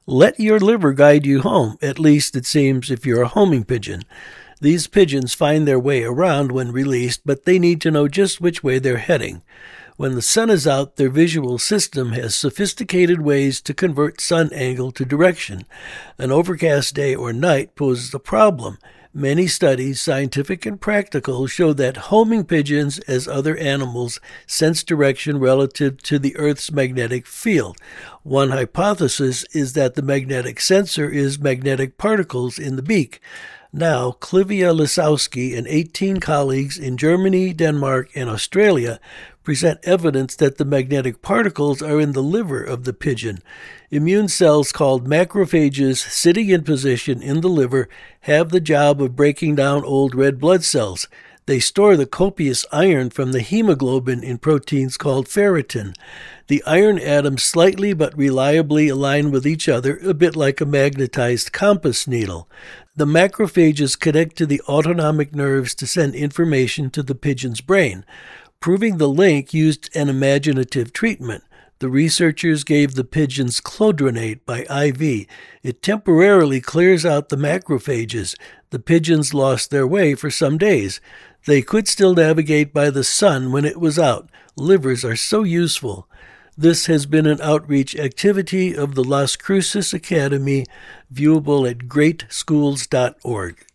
Let your liver guide you home, at least it seems if you're a homing pigeon. These pigeons find their way around when released, but they need to know just which way they're heading. When the sun is out, their visual system has sophisticated ways to convert sun angle to direction. An overcast day or night poses a problem. Many studies, scientific and practical, show that homing pigeons, as other animals, sense direction relative to the Earth's magnetic field. One hypothesis is that the magnetic sensor is magnetic particles in the beak. Now, Clivia Lisowski and 18 colleagues in Germany, Denmark, and Australia present evidence that the magnetic particles are in the liver of the pigeon. Immune cells called macrophages sitting in position in the liver have the job of breaking down old red blood cells. They store the copious iron from the hemoglobin in proteins called ferritin. The iron atoms slightly but reliably align with each other, a bit like a magnetized compass needle. The macrophages connect to the autonomic nerves to send information to the pigeon's brain. Proving the link used an imaginative treatment. The researchers gave the pigeons clodronate by IV. It temporarily clears out the macrophages. The pigeons lost their way for some days. They could still navigate by the sun when it was out. Livers are so useful. This has been an outreach activity of the Las Cruces Academy, viewable at greatschools.org.